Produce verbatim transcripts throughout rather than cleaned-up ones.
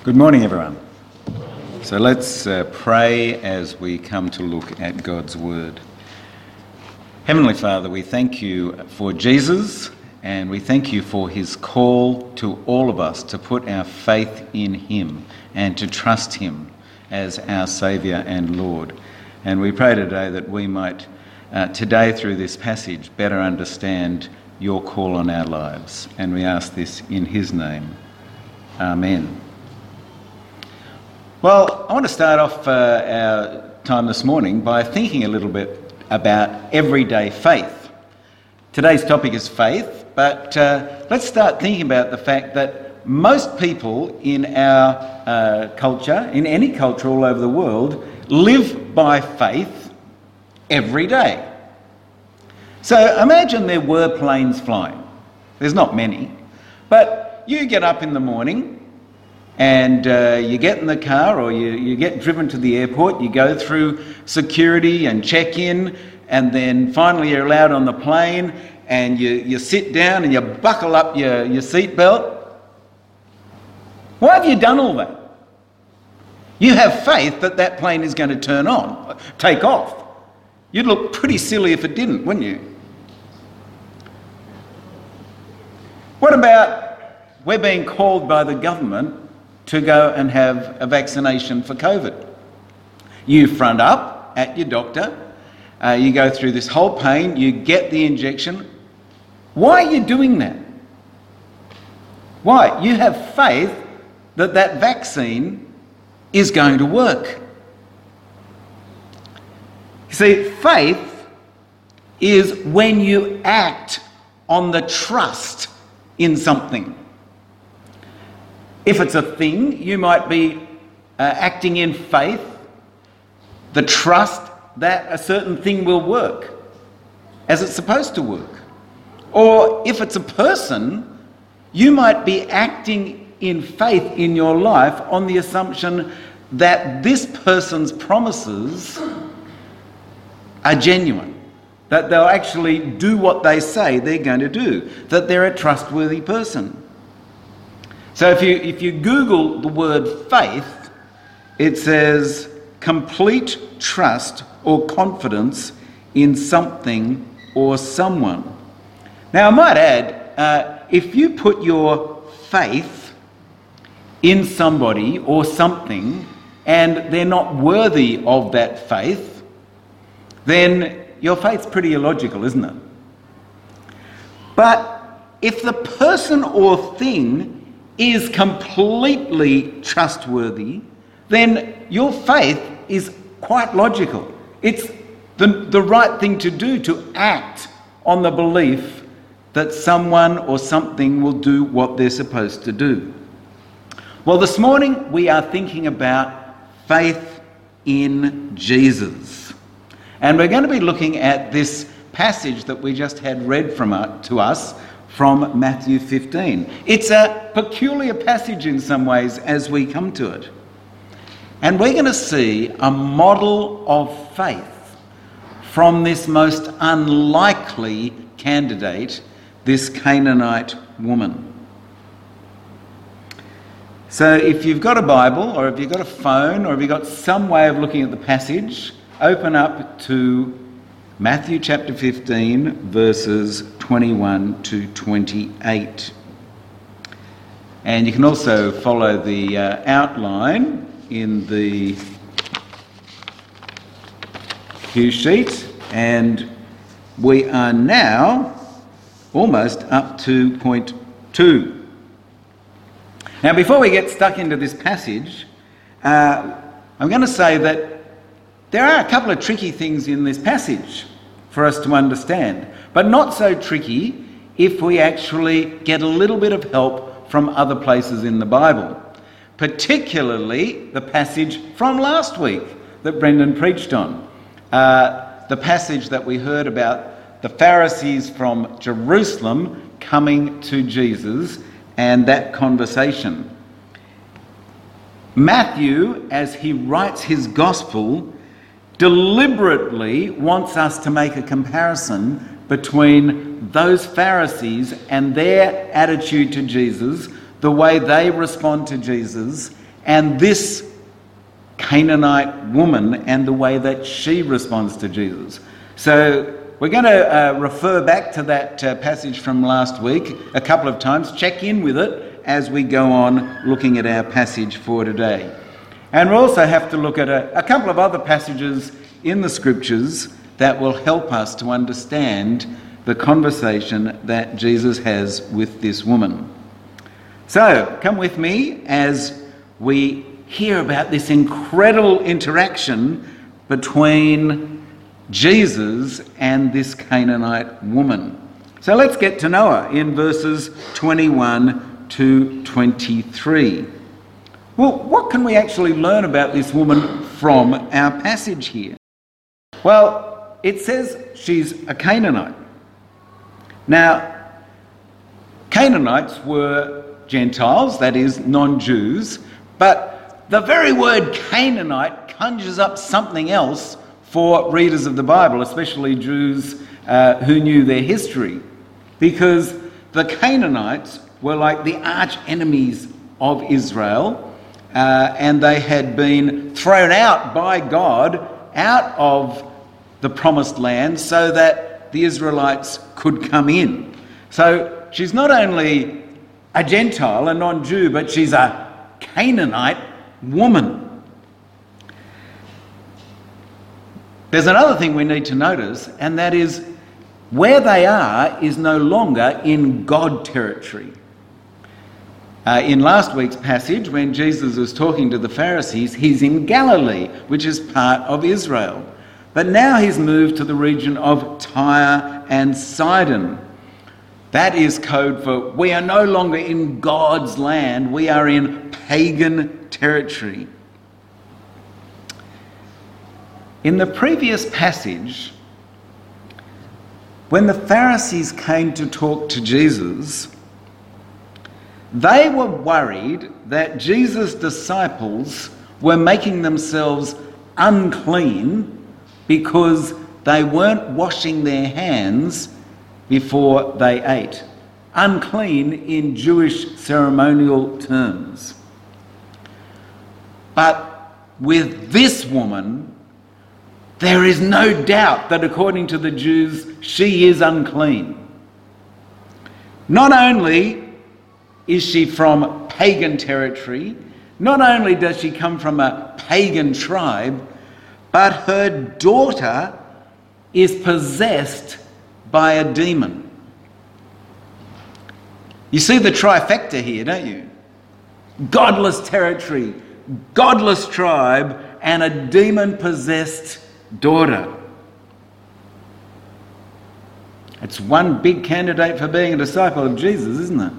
Good morning, everyone. So let's uh, pray as we come to look at God's Word. Heavenly Father, we thank you for Jesus, and we thank you for his call to all of us to put our faith in him and to trust him as our Saviour and Lord. And we pray today that we might, uh, today through this passage, better understand your call on our lives. And we ask this in his name. Amen. Well, I want to start off uh, our time this morning by thinking a little bit about everyday faith. Today's topic is faith, but uh, let's start thinking about the fact that most people in our uh, culture, in any culture all over the world, live by faith every day. So imagine there were planes flying. There's not many, but you get up in the morning and uh, you get in the car, or you, you get driven to the airport, you go through security and check in, and then finally you're allowed on the plane, and you, you sit down and you buckle up your, your seatbelt. Why have you done all that? You have faith that that plane is going to turn on, take off. You'd look pretty silly if it didn't, wouldn't you? What about we're being called by the government to go and have a vaccination for COVID? You front up at your doctor, uh, you go through this whole pain, you get the injection. Why are you doing that? Why? You have faith that that vaccine is going to work. You see, faith is when you act on the trust in something. If it's a thing, you might be uh, acting in faith, the trust that a certain thing will work as it's supposed to work. Or if it's a person, you might be acting in faith in your life on the assumption that this person's promises are genuine, that they'll actually do what they say they're going to do, that they're a trustworthy person. So if you if you Google the word faith, it says complete trust or confidence in something or someone. Now I might add, uh, if you put your faith in somebody or something and they're not worthy of that faith, then your faith's pretty illogical, isn't it? But if the person or thing is completely trustworthy, then your faith is quite logical. It's the, the right thing to do, to act on the belief that someone or something will do what they're supposed to do. Well, this morning we are thinking about faith in Jesus. And we're going to be looking at this passage that we just had read from uh, to us from Matthew fifteen. It's a peculiar passage in some ways as we come to it. And we're going to see a model of faith from this most unlikely candidate, this Canaanite woman. So if you've got a Bible, or if you've got a phone, or if you've got some way of looking at the passage, open up to Matthew chapter fifteen, verses twenty-one to twenty-eight. And you can also follow the uh, outline in the cue sheet. And we are now almost up to point two. Now, before we get stuck into this passage, uh, I'm going to say that there are a couple of tricky things in this passage for us to understand, but not so tricky if we actually get a little bit of help from other places in the Bible, particularly the passage from last week that Brendan preached on, uh, the passage that we heard about the Pharisees from Jerusalem coming to Jesus and that conversation. Matthew, as he writes his gospel, deliberately wants us to make a comparison between those Pharisees and their attitude to Jesus, the way they respond to Jesus, and this Canaanite woman and the way that she responds to Jesus. So we're going to uh, refer back to that uh, passage from last week a couple of times, check in with it as we go on looking at our passage for today. And we'll also have to look at a, a couple of other passages in the scriptures that will help us to understand the conversation that Jesus has with this woman. So come with me as we hear about this incredible interaction between Jesus and this Canaanite woman. So let's get to know her in verses twenty-one to twenty-three. Well, what can we actually learn about this woman from our passage here? Well, it says she's a Canaanite. Now, Canaanites were Gentiles, that is, non-Jews, but the very word Canaanite conjures up something else for readers of the Bible, especially Jews uh, who knew their history, because the Canaanites were like the arch enemies of Israel, uh, and they had been thrown out by God out of the promised land so that the Israelites could come in. So she's not only a Gentile, a non-Jew, but she's a Canaanite woman. There's another thing we need to notice, and that is where they are is no longer in God territory. Uh, in last week's passage, when Jesus was talking to the Pharisees, he's in Galilee, which is part of Israel. But now he's moved to the region of Tyre and Sidon. That is code for we are no longer in God's land, we are in pagan territory. In the previous passage, when the Pharisees came to talk to Jesus, they were worried that Jesus' disciples were making themselves unclean because they weren't washing their hands before they ate. Unclean in Jewish ceremonial terms. But with this woman, there is no doubt that according to the Jews, she is unclean. Not only is she from pagan territory, not only does she come from a pagan tribe, but her daughter is possessed by a demon. You see the trifecta here, don't you? Godless territory, godless tribe, and a demon-possessed daughter. It's one big candidate for being a disciple of Jesus, isn't it?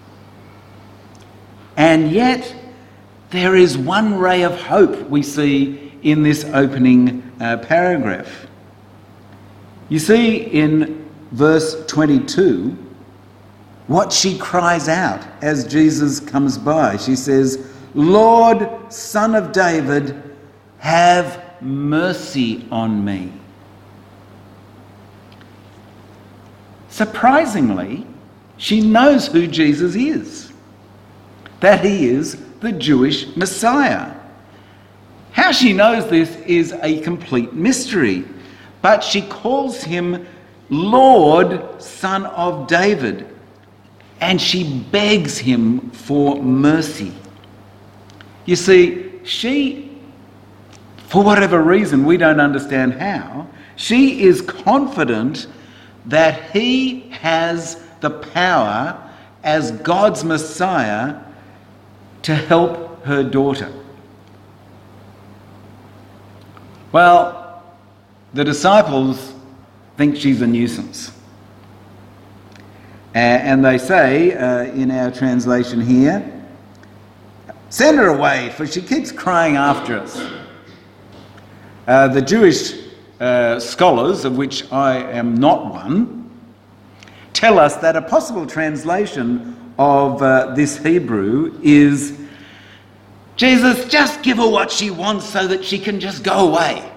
And yet, there is one ray of hope we see in this opening uh, paragraph. You see in verse twenty-two what she cries out as Jesus comes by. She says, "Lord, Son of David, have mercy on me." Surprisingly, she knows who Jesus is, that he is the Jewish Messiah. How she knows this is a complete mystery, but she calls him Lord, Son of David, and she begs him for mercy. You see, she, for whatever reason, we don't understand how, she is confident that he has the power as God's Messiah to help her daughter. Well, the disciples think she's a nuisance. Uh, and they say, uh, in our translation here, "Send her away, for she keeps crying after us." Uh, the Jewish uh, scholars, of which I am not one, tell us that a possible translation of uh, this Hebrew is, "Jesus, just give her what she wants so that she can just go away.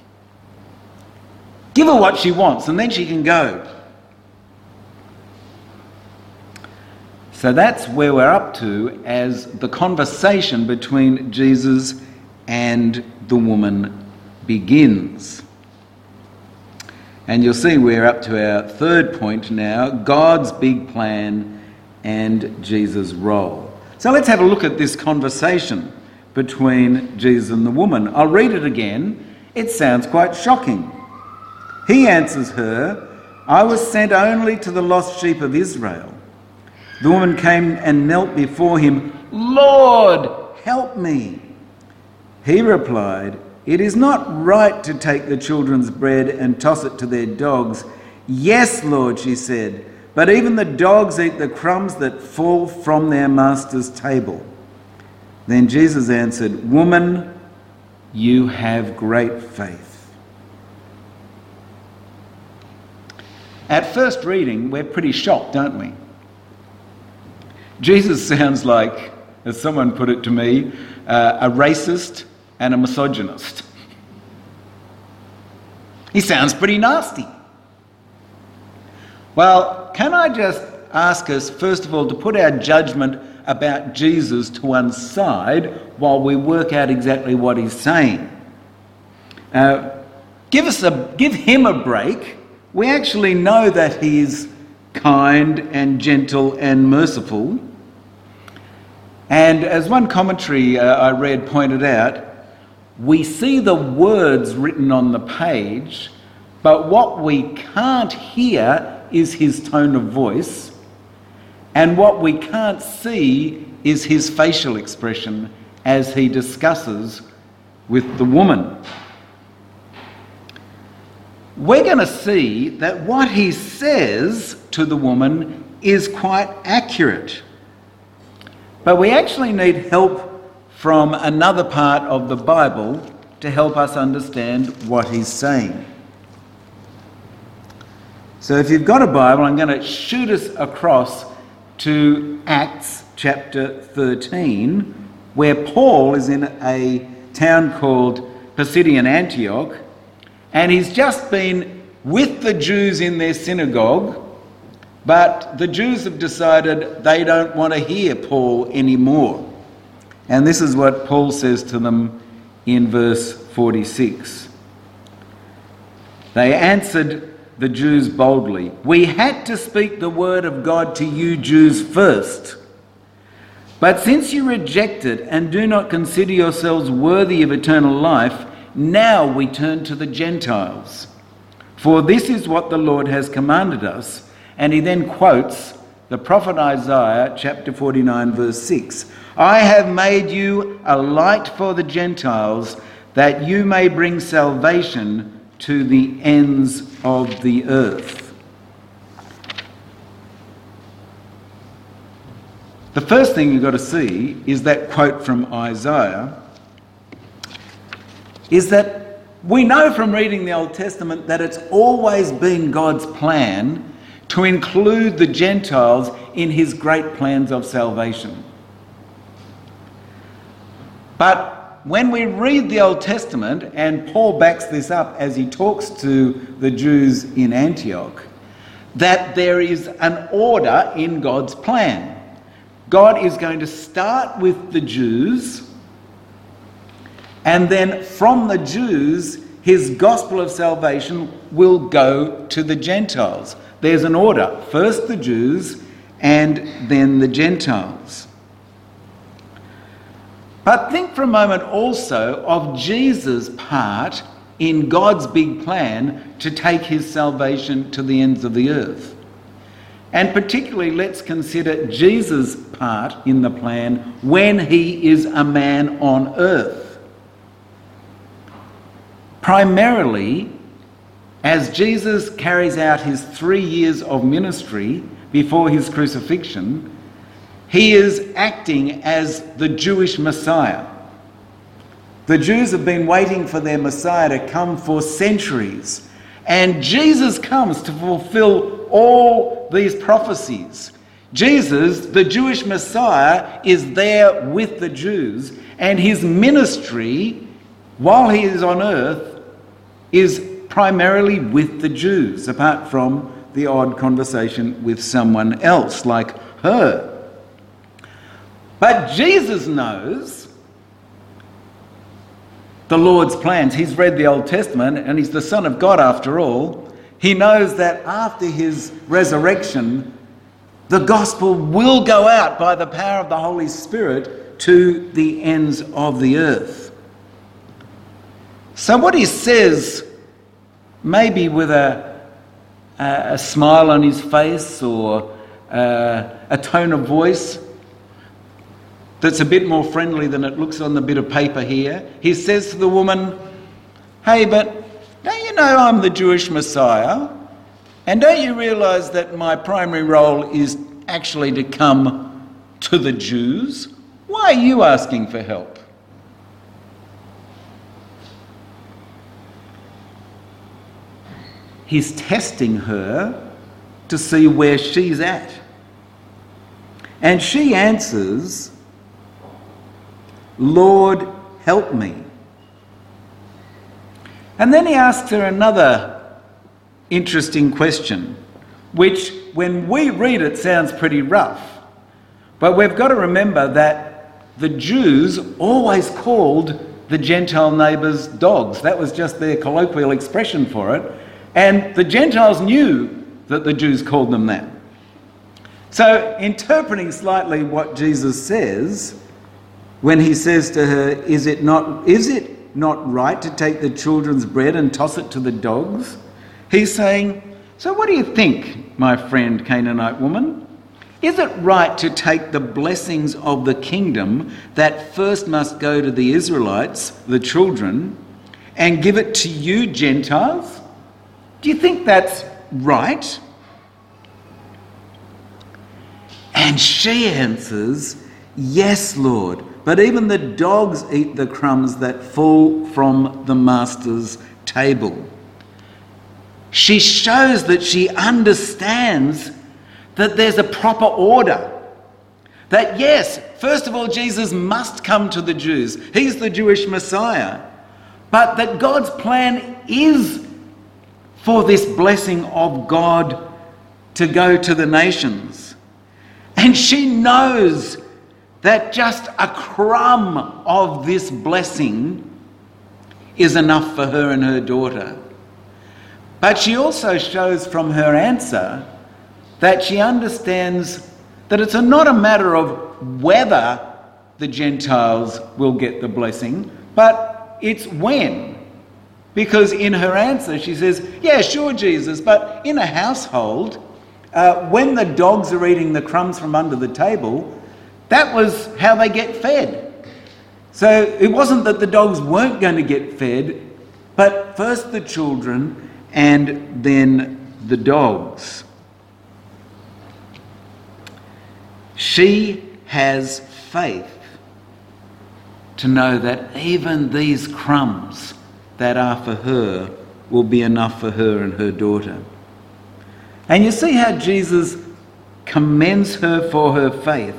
Give her what she wants and then she can go." So that's where we're up to as the conversation between Jesus and the woman begins. And you'll see we're up to our third point now, God's big plan and Jesus' role. So let's have a look at this conversation between Jesus and the woman. I'll read it again. It sounds quite shocking. He answers her, "I was sent only to the lost sheep of Israel." The woman came and knelt before him. "Lord, help me." He replied, "It is not right to take the children's bread and toss it to their dogs." "Yes, Lord," she said, "but even the dogs eat the crumbs that fall from their master's table." Then Jesus answered, "Woman, you have great faith." At first reading, we're pretty shocked, aren't we? Jesus sounds like, as someone put it to me, uh, a racist and a misogynist. He sounds pretty nasty. Well, can I just ask us, first of all, to put our judgment about Jesus to one side while we work out exactly what he's saying? Uh, give us a, give him a break. We actually know that he's kind and gentle and merciful. And as one commentary uh, I read pointed out, we see the words written on the page, but what we can't hear is his tone of voice, and what we can't see is his facial expression as he discusses with the woman. We're going to see that what he says to the woman is quite accurate. But we actually need help from another part of the Bible to help us understand what he's saying. So if you've got a Bible, I'm going to shoot us across to Acts chapter thirteen, where Paul is in a town called Pisidian Antioch, and he's just been with the Jews in their synagogue, but the Jews have decided they don't want to hear Paul anymore. And this is what Paul says to them in verse forty-six. They answered the Jews boldly, "We had to speak the word of God to you Jews first. But since you reject it and do not consider yourselves worthy of eternal life, now we turn to the Gentiles. For this is what the Lord has commanded us." And he then quotes the prophet Isaiah, chapter forty-nine, verse six. "I have made you a light for the Gentiles, that you may bring salvation to the ends of the earth." The first thing you've got to see is that quote from Isaiah, is that we know from reading the Old Testament that it's always been God's plan to include the Gentiles in his great plans of salvation. But when we read the Old Testament, and Paul backs this up as he talks to the Jews in Antioch, that there is an order in God's plan. God is going to start with the Jews, and then from the Jews, his gospel of salvation will go to the Gentiles. There's an order. First the Jews, and then the Gentiles. But think for a moment also of Jesus' part in God's big plan to take his salvation to the ends of the earth. And particularly let's consider Jesus' part in the plan when he is a man on earth. Primarily, as Jesus carries out his three years of ministry before his crucifixion, he is acting as the Jewish Messiah. The Jews have been waiting for their Messiah to come for centuries, and Jesus comes to fulfill all these prophecies. Jesus, the Jewish Messiah, is there with the Jews, and his ministry, while he is on earth, is primarily with the Jews, apart from the odd conversation with someone else like her. But Jesus knows the Lord's plans. He's read the Old Testament and he's the Son of God after all. He knows that after his resurrection, the gospel will go out by the power of the Holy Spirit to the ends of the earth. So what he says, maybe with a, a, a smile on his face or a, a tone of voice that's a bit more friendly than it looks on the bit of paper here, he says to the woman, "Hey, but don't you know I'm the Jewish Messiah? And don't you realise that my primary role is actually to come to the Jews? Why are you asking for help?" He's testing her to see where she's at. And she answers, "Lord, help me." And then he asks her another interesting question, which when we read it sounds pretty rough. But we've got to remember that the Jews always called the Gentile neighbours dogs. That was just their colloquial expression for it. And the Gentiles knew that the Jews called them that. So, interpreting slightly what Jesus says, when he says to her, is it not, is it not right to take the children's bread and toss it to the dogs? He's saying, so what do you think, my friend Canaanite woman? Is it right to take the blessings of the kingdom that first must go to the Israelites, the children, and give it to you Gentiles? Do you think that's right? And she answers, yes, Lord, but even the dogs eat the crumbs that fall from the master's table. She shows that she understands that there's a proper order. That yes, first of all, Jesus must come to the Jews. He's the Jewish Messiah. But that God's plan is for this blessing of God to go to the nations. And she knows that just a crumb of this blessing is enough for her and her daughter. But she also shows from her answer that she understands that it's not a matter of whether the Gentiles will get the blessing, but it's when. Because in her answer she says, yeah, sure, Jesus, but in a household, uh, when the dogs are eating the crumbs from under the table, that was how they get fed. So it wasn't that the dogs weren't going to get fed, but first the children and then the dogs. She has faith to know that even these crumbs that are for her will be enough for her and her daughter. And you see how Jesus commends her for her faith.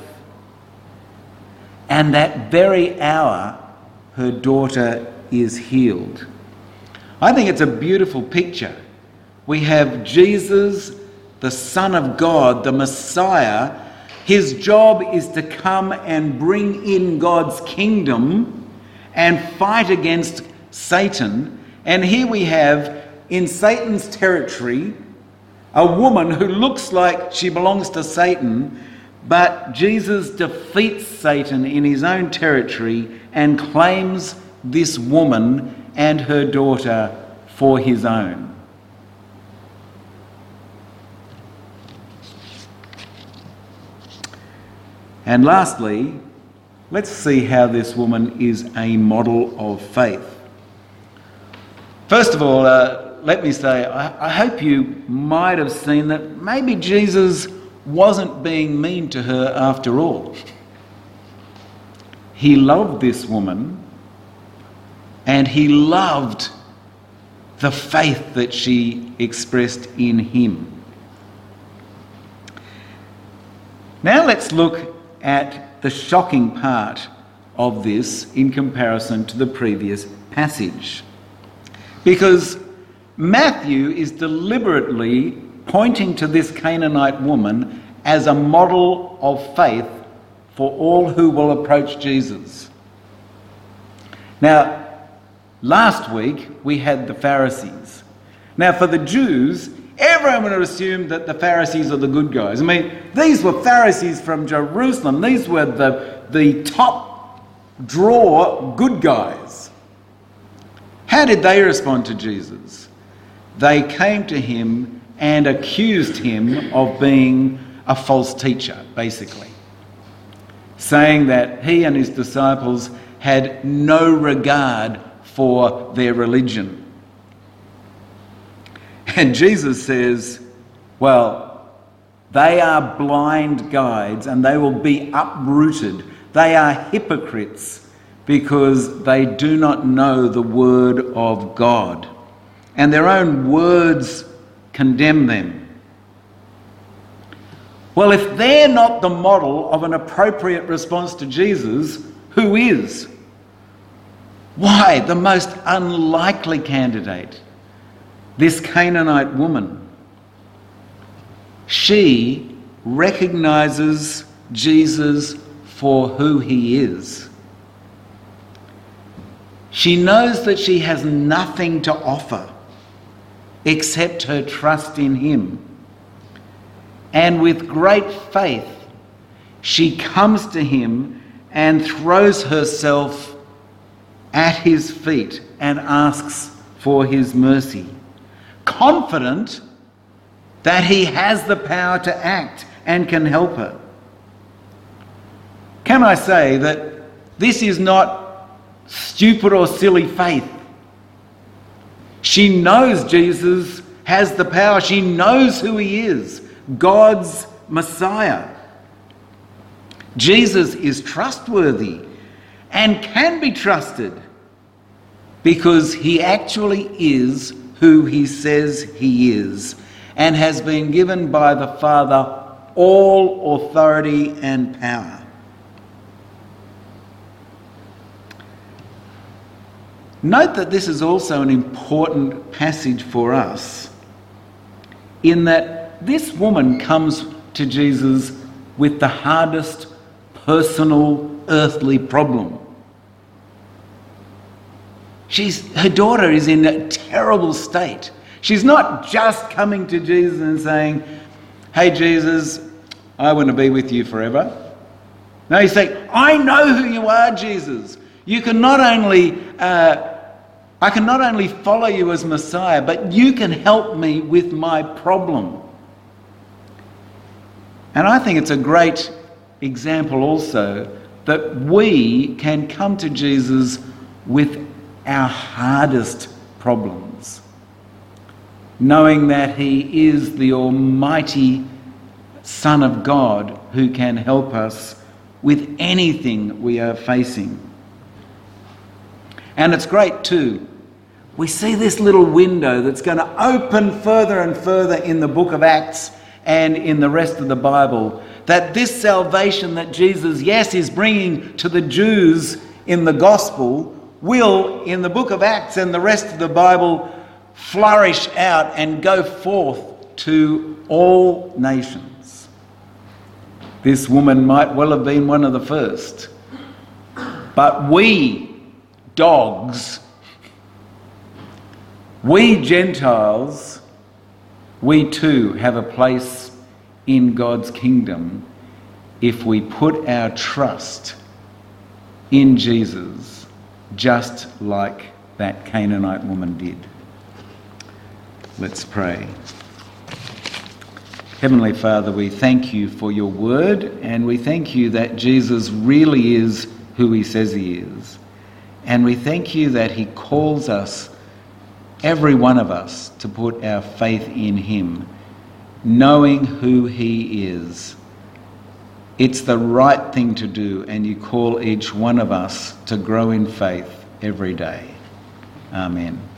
And that very hour, her daughter is healed. I think it's a beautiful picture. We have Jesus, the Son of God, the Messiah. His job is to come and bring in God's kingdom and fight against Satan. And here we have, in Satan's territory, a woman who looks like she belongs to Satan, but Jesus defeats Satan in his own territory and claims this woman and her daughter for his own. And lastly, let's see how this woman is a model of faith. First of all, uh, let me say, I, I hope you might have seen that maybe Jesus wasn't being mean to her after all. He loved this woman, and he loved the faith that she expressed in him. Now let's look at the shocking part of this in comparison to the previous passage. Because Matthew is deliberately pointing to this Canaanite woman as a model of faith for all who will approach Jesus. Now, last week we had the Pharisees. Now, for the Jews, everyone would assume that the Pharisees are the good guys. I mean, these were Pharisees from Jerusalem. These were the, the top draw good guys. How did they respond to Jesus? They came to him and accused him of being a false teacher, basically, saying that he and his disciples had no regard for their religion. And Jesus says, well, they are blind guides and they will be uprooted. They are hypocrites because they do not know the word of God. And their own words condemn them. Well, if they're not the model of an appropriate response to Jesus, who is? Why, the most unlikely candidate, this Canaanite woman. She recognises Jesus for who he is. She knows that she has nothing to offer except her trust in him. And with great faith, she comes to him and throws herself at his feet and asks for his mercy, confident that he has the power to act and can help her. Can I say that this is not stupid or silly faith? She knows Jesus has the power. She knows who he is, God's Messiah. Jesus is trustworthy and can be trusted because he actually is who he says he is and has been given by the Father all authority and power. Note that this is also an important passage for us in that this woman comes to Jesus with the hardest personal earthly problem. She's, her daughter is in a terrible state. She's not just coming to Jesus and saying, hey Jesus, I want to be with you forever. No, he's saying, I know who you are, Jesus. You can not only, uh, I can not only follow you as Messiah, but you can help me with my problem. And I think it's a great example also that we can come to Jesus with our hardest problems, knowing that he is the almighty Son of God who can help us with anything we are facing. And it's great too. We see this little window that's going to open further and further in the book of Acts and in the rest of the Bible, that this salvation that Jesus, yes, is bringing to the Jews in the gospel will, in the book of Acts and the rest of the Bible, flourish out and go forth to all nations. This woman might well have been one of the first. But we, dogs, we Gentiles, we too have a place in God's kingdom if we put our trust in Jesus, just like that Canaanite woman did. Let's pray. Heavenly Father, we thank you for your word, and we thank you that Jesus really is who he says he is. And we thank you that he calls us, every one of us, to put our faith in him, knowing who he is. It's the right thing to do, and you call each one of us to grow in faith every day. Amen.